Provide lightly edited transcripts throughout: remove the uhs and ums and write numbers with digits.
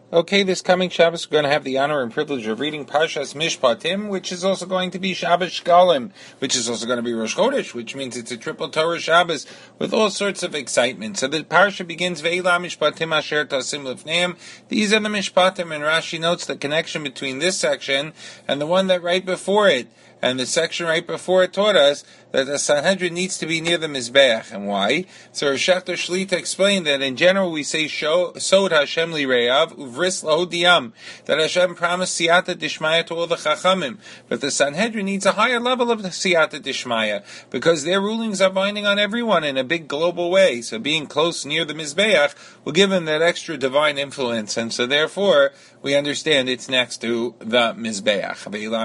Okay, this coming Shabbos we're going to have the honor and privilege of reading Parshas Mishpatim, which is also going to be Shabbos Shkalim, which is also going to be Rosh Chodesh, which means it's a triple Torah Shabbos with all sorts of excitement. So the Parsha begins, Ve'ila Mishpatim Asher Tasim Lifneim. These are the Mishpatim, and Rashi notes the connection between this section and the one that right before it. And the section right before it taught us that the Sanhedrin needs to be near the Mizbeach. And why? So Rav Shechter Shlita explained that in general we say Sod Hashem li Re'av Uvris Lahodiyam, that Hashem promised Siyata Dishmaya to all the Chachamim. But the Sanhedrin needs a higher level of the Siyata Dishmaya because their rulings are binding on everyone in a big global way. So being close near the Mizbeach will give them that extra divine influence. And so therefore we understand it's next to the Mizbeach.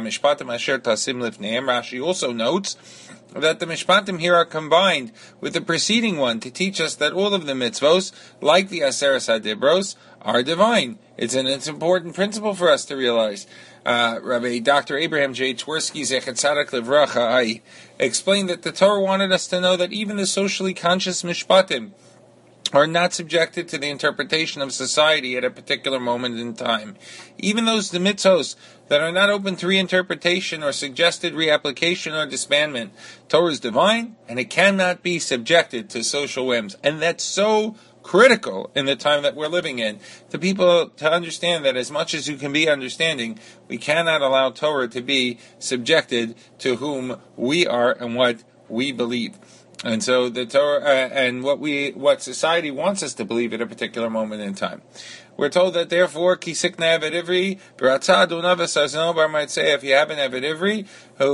Rashi also notes that the Mishpatim here are combined with the preceding one to teach us that all of the mitzvos, like the Aseres HaDibros, are divine. It's an important principle for us to realize. Rabbi Dr. Abraham J. Twersky, Zechat Tzaddik Livracha, explained that the Torah wanted us to know that even the socially conscious Mishpatim are not subjected to the interpretation of society at a particular moment in time. Even those the mitzvos that are not open to reinterpretation or suggested reapplication or disbandment. Torah is divine, and it cannot be subjected to social whims. And that's so critical in the time that we're living in, to people to understand that as much as you can be understanding, we cannot allow Torah to be subjected to whom we are and what we believe. And so the Torah and what society wants us to believe at a particular moment in time. We're told that therefore, Kisikna Eved Ivri, B'ratzah Dunav Sazno Bar might say, if you have an Eved Ivri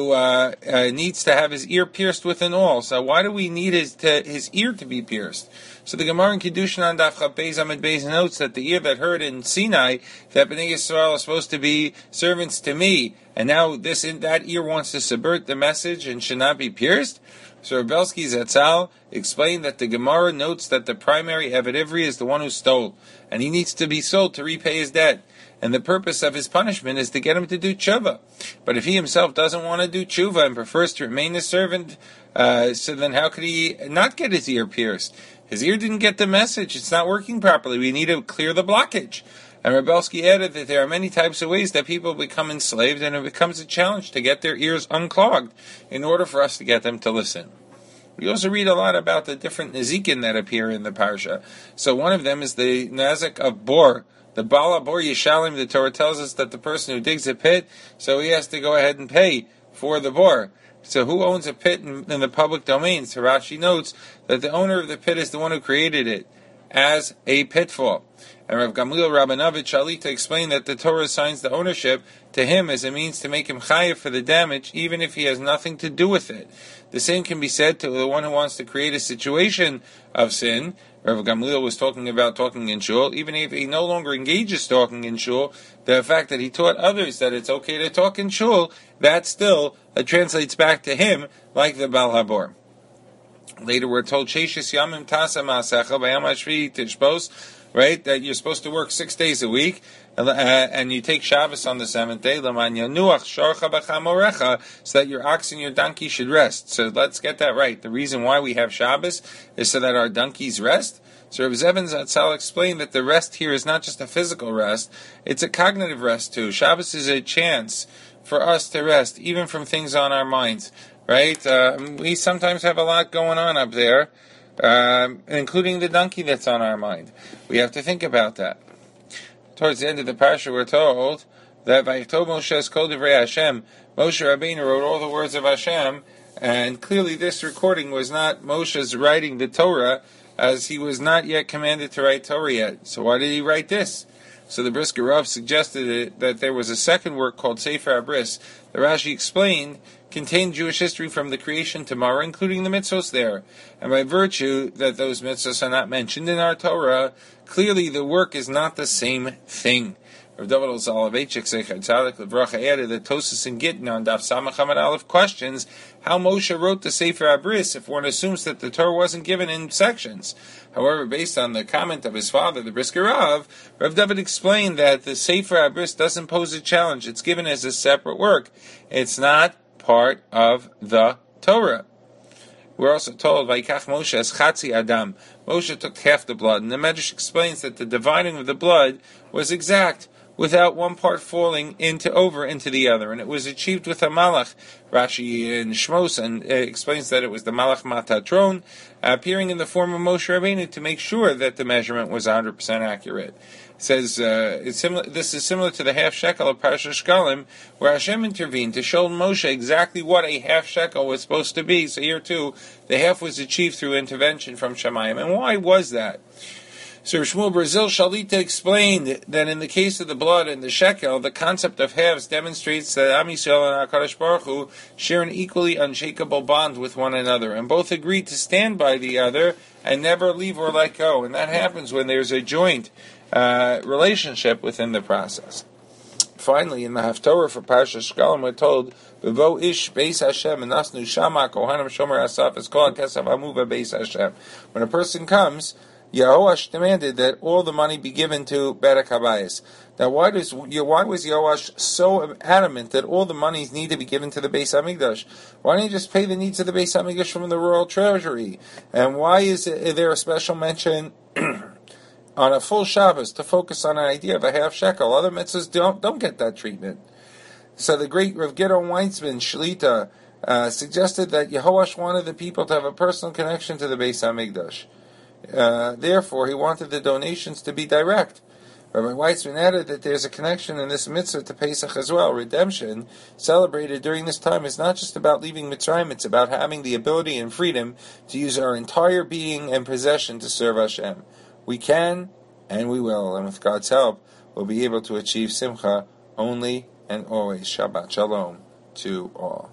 who needs to have his ear pierced with an awl, so why do we need his ear to be pierced? So the Gemara in Kiddushin on Daf Chav Beis Amud Beis notes that the ear that heard in Sinai that Bnei Yisrael is supposed to be servants to me, and now that ear wants to subvert the message and should not be pierced. So Rebelsky Zatzal explained that the Gemara notes that the primary Eved Ivri is the one who stole, and he needs to be sold to repay his debt. And the purpose of his punishment is to get him to do tshuva. But if he himself doesn't want to do tshuva and prefers to remain a servant, so then how could he not get his ear pierced? His ear didn't get the message. It's not working properly. We need to clear the blockage. And Rebelsky added that there are many types of ways that people become enslaved, and it becomes a challenge to get their ears unclogged in order for us to get them to listen. We also read a lot about the different Nezikin that appear in the Parsha. So one of them is the Nazik of Bor. The Bala Bor Yishalim, the Torah tells us that the person who digs a pit, so he has to go ahead and pay for the bor. So who owns a pit in the public domain? So Rashi notes that the owner of the pit is the one who created it as a pitfall. And Rav Gamliel Rabinovich Shalita explained that the Torah assigns the ownership to him as a means to make him chayav for the damage, even if he has nothing to do with it. The same can be said to the one who wants to create a situation of sin. Rav Gamliel was talking about talking in shul. Even if he no longer engages talking in shul, the fact that he taught others that it's okay to talk in shul, that still translates back to him like the Bal Habor. Later we're told, Sheshis Yamim Tasa Ma'asecha V'Yam Hashvi Tishbos, right, that you're supposed to work 6 days a week, and you take Shabbos on the 7th day, so that your ox and your donkey should rest. So let's get that right. The reason why we have Shabbos is so that our donkeys rest. So Rav Zevin Zatzal explained that the rest here is not just a physical rest, it's a cognitive rest too. Shabbos is a chance for us to rest, even from things on our minds, right? We sometimes have a lot going on up there, including the donkey that's on our mind. We have to think about that. Towards the end of the parsha, we're told that Vayiktob Moshe Kol Divrei Hashem, Moshe Rabbeinu wrote all the words of Hashem, and clearly this recording was not Moshe's writing the Torah, as he was not yet commanded to write Torah yet. So why did he write this? So the Brisker Rav suggested that there was a second work called Sefer HaBris. The Rashi explained contained Jewish history from the creation to Mara, including the mitzvos there. And by virtue that those mitzvos are not mentioned in our Torah, clearly the work is not the same thing. Rav David Soloveitchik Zechat Tzaddik Livracha added that Tosas and Gittin on Daf Samach Hamad Aleph questions how Moshe wrote the Sefer HaBris if one assumes that the Torah wasn't given in sections. However, based on the comment of his father, the Brisker Rav David explained that the Sefer HaBris doesn't pose a challenge. It's given as a separate work. It's not part of the Torah. We're also told, Vaikach Moshe as Chatzi Adam. Moshe took half the blood. And the Medrash explains that the dividing of the blood was exact, without one part falling over into the other. And it was achieved with a malach. Rashi in Shmos and explains that it was the malach Matatron appearing in the form of Moshe Rabbeinu to make sure that the measurement was 100% accurate. It says this is similar to the half shekel of Parashat Shkalim, where Hashem intervened to show Moshe exactly what a half shekel was supposed to be. So here too, the half was achieved through intervention from Shamayim. And why was that? So Shmuel Brazil Shalita explained that in the case of the blood and the shekel, the concept of halves demonstrates that Am Yisrael and HaKadosh Baruch Hu share an equally unshakable bond with one another, and both agreed to stand by the other and never leave or let go. And that happens when there's a joint relationship within the process. Finally, in the Haftorah for Parashat Shkalim, we're told, "V'vo ish beis Hashem and nasnu shama kohanim shomer asaf es kol kesav amuva beis Hashem." When a person comes, Yehoash demanded that all the money be given to Berek Habayis. Now, why was Yehoash so adamant that all the monies need to be given to the Beis Hamikdash? Why don't you just pay the needs of the Beis Hamikdash from the royal treasury? And why is there a special mention on a full Shabbos to focus on an idea of a half shekel? Other mitzvahs don't get that treatment. So the great Rav Gidon Weitzman Shlita suggested that Yehoash wanted the people to have a personal connection to the Beis Hamikdash. Therefore, he wanted the donations to be direct. Rabbi Weitzman added that there's a connection in this mitzvah to Pesach as well. Redemption, celebrated during this time, is not just about leaving Mitzrayim, it's about having the ability and freedom to use our entire being and possession to serve Hashem. We can, and we will, and with God's help, we'll be able to achieve Simcha only and always. Shabbat Shalom to all.